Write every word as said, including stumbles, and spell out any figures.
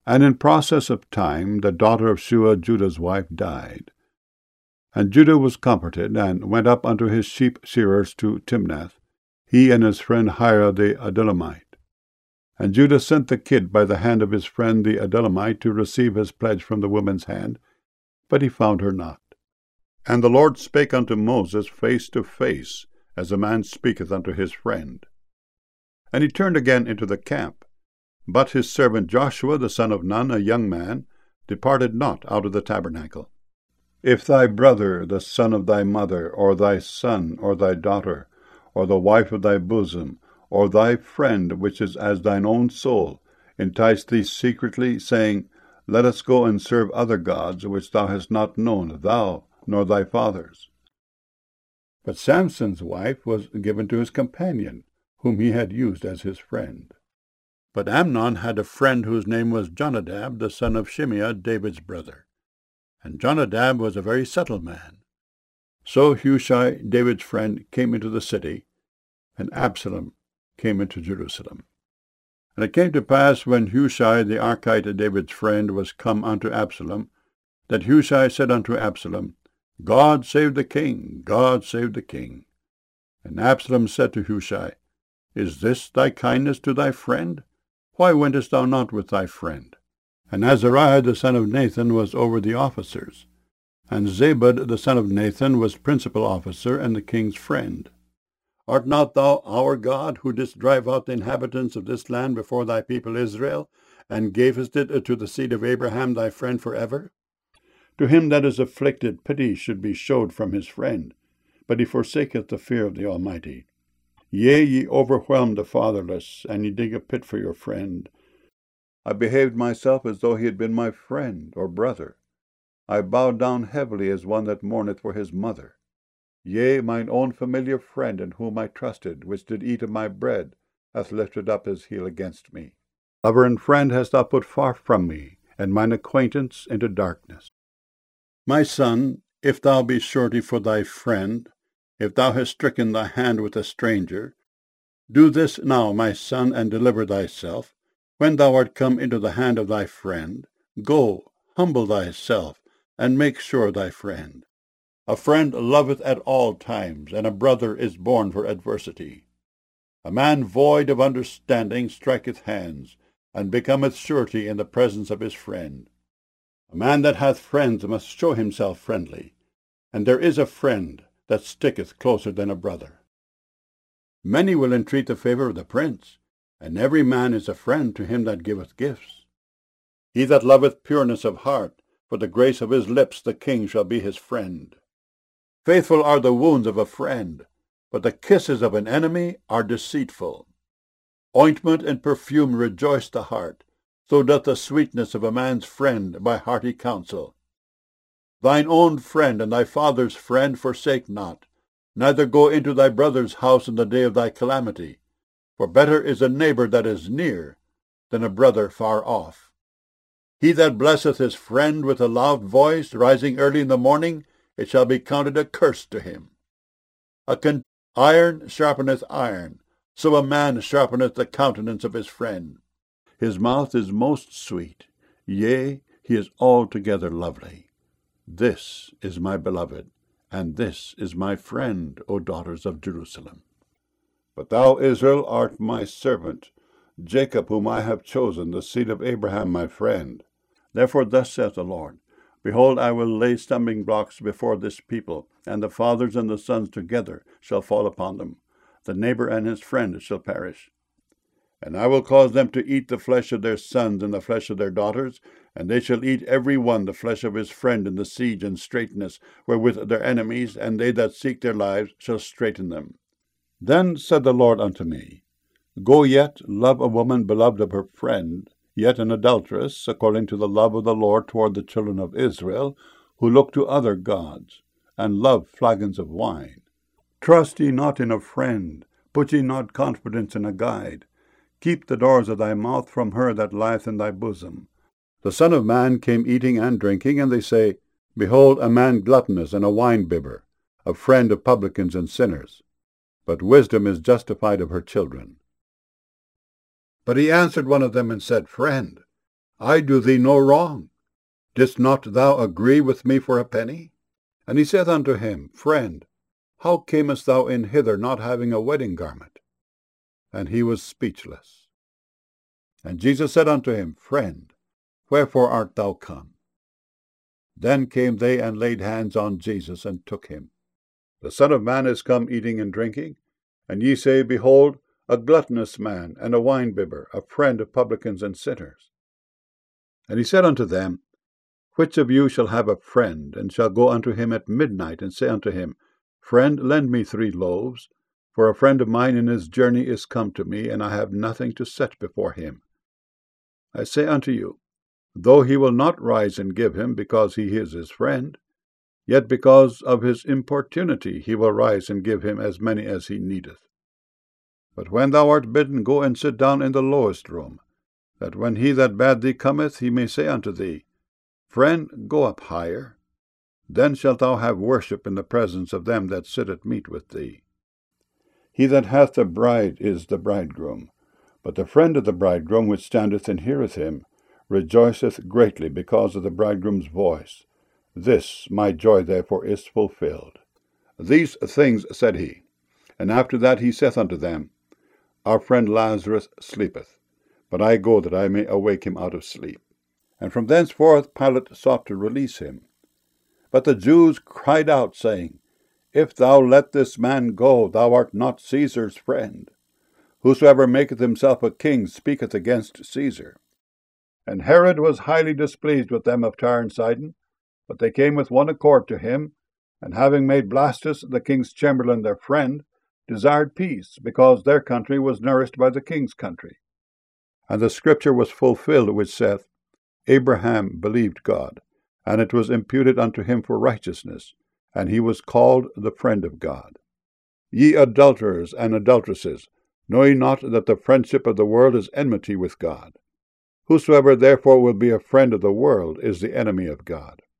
And in process of time the daughter of Shua, Judah's wife, died. And Judah was comforted, and went up unto his sheep shearers to Timnath, he and his friend Hira the Adullamite. And Judah sent the kid by the hand of his friend the Adullamite to receive his pledge from the woman's hand, but he found her not. And the Lord spake unto Moses face to face, as a man speaketh unto his friend. And he turned again into the camp. But his servant Joshua the son of Nun, a young man, departed not out of the tabernacle. If thy brother, the son of thy mother, or thy son, or thy daughter, or the wife of thy bosom, or thy friend, which is as thine own soul, entice thee secretly, saying, Let us go and serve other gods, which thou hast not known, thou, nor thy fathers. But Samson's wife was given to his companion, whom he had used as his friend. But Amnon had a friend whose name was Jonadab, the son of Shimeah, David's brother. And Jonadab was a very subtle man. So Hushai, David's friend, came into the city, and Absalom came into Jerusalem. And it came to pass, when Hushai the Archite, David's friend, was come unto Absalom, that Hushai said unto Absalom, God save the king, God save the king. And Absalom said to Hushai, Is this thy kindness to thy friend? Why wentest thou not with thy friend? And Azariah the son of Nathan was over the officers, and Zabud the son of Nathan was principal officer and the king's friend. Art not thou our God, who didst drive out the inhabitants of this land before thy people Israel, and gavest it to the seed of Abraham thy friend for ever? To him that is afflicted pity should be showed from his friend, but he forsaketh the fear of the Almighty. Yea, ye overwhelm the fatherless, and ye dig a pit for your friend. I behaved myself as though he had been my friend or brother. I bowed down heavily as one that mourneth for his mother. Yea, mine own familiar friend, in whom I trusted, which did eat of my bread, hath lifted up his heel against me. Lover and friend hast thou put far from me, and mine acquaintance into darkness. My son, if thou be surety for thy friend, if thou hast stricken thy hand with a stranger, do this now, my son, and deliver thyself. When thou art come into the hand of thy friend, go, humble thyself, and make sure thy friend. A friend loveth at all times, and a brother is born for adversity. A man void of understanding striketh hands, and becometh surety in the presence of his friend. A man that hath friends must show himself friendly, and there is a friend that sticketh closer than a brother. Many will entreat the favour of the prince, and every man is a friend to him that giveth gifts. He that loveth pureness of heart, for the grace of his lips the king shall be his friend. Faithful are the wounds of a friend, but the kisses of an enemy are deceitful. Ointment and perfume rejoice the heart, so doth the sweetness of a man's friend by hearty counsel. Thine own friend and thy father's friend forsake not, neither go into thy brother's house in the day of thy calamity. For better is a neighbor that is near than a brother far off. He that blesseth his friend with a loud voice, rising early in the morning, it shall be counted a curse to him. A con- iron sharpeneth iron, so a man sharpeneth the countenance of his friend. His mouth is most sweet, yea, he is altogether lovely. This is my beloved, and this is my friend, O daughters of Jerusalem. But thou, Israel, art my servant, Jacob whom I have chosen, the seed of Abraham my friend. Therefore thus saith the Lord, Behold, I will lay stumbling blocks before this people, and the fathers and the sons together shall fall upon them. The neighbor and his friend shall perish. And I will cause them to eat the flesh of their sons and the flesh of their daughters, and they shall eat every one the flesh of his friend in the siege and straitness, wherewith their enemies, and they that seek their lives, shall straiten them. Then said the Lord unto me, Go yet, love a woman beloved of her friend, yet an adulteress, according to the love of the Lord toward the children of Israel, who look to other gods, and love flagons of wine. Trust ye not in a friend, put ye not confidence in a guide. Keep the doors of thy mouth from her that lieth in thy bosom. The Son of Man came eating and drinking, and they say, Behold, a man gluttonous and a wine-bibber, a friend of publicans and sinners. But wisdom is justified of her children. But he answered one of them and said, Friend, I do thee no wrong. Didst not thou agree with me for a penny? And he said unto him, Friend, how camest thou in hither not having a wedding garment? And he was speechless. And Jesus said unto him, Friend, wherefore art thou come? Then came they and laid hands on Jesus, and took him. The Son of Man is come eating and drinking, and ye say, Behold, a gluttonous man, and a winebibber, a friend of publicans and sinners. And he said unto them, Which of you shall have a friend, and shall go unto him at midnight, and say unto him, Friend, lend me three loaves, for a friend of mine in his journey is come to me, and I have nothing to set before him. I say unto you, though he will not rise and give him, because he is his friend, yet because of his importunity he will rise and give him as many as he needeth. But when thou art bidden, go and sit down in the lowest room, that when he that bade thee cometh, he may say unto thee, Friend, go up higher. Then shalt thou have worship in the presence of them that sit at meat with thee. He that hath a bride is the bridegroom, but the friend of the bridegroom which standeth and heareth him rejoiceth greatly because of the bridegroom's voice. This my joy therefore is fulfilled. These things said he, and after that he saith unto them, Our friend Lazarus sleepeth, but I go that I may awake him out of sleep. And from thenceforth Pilate sought to release him. But the Jews cried out, saying, If thou let this man go, thou art not Caesar's friend. Whosoever maketh himself a king speaketh against Caesar. And Herod was highly displeased with them of Tyre and Sidon, but they came with one accord to him, and having made Blastus the king's chamberlain their friend, desired peace, because their country was nourished by the king's country. And the scripture was fulfilled which saith, Abraham believed God, and it was imputed unto him for righteousness, and he was called the friend of God. Ye adulterers and adulteresses, know ye not that the friendship of the world is enmity with God? Whosoever therefore will be a friend of the world is the enemy of God.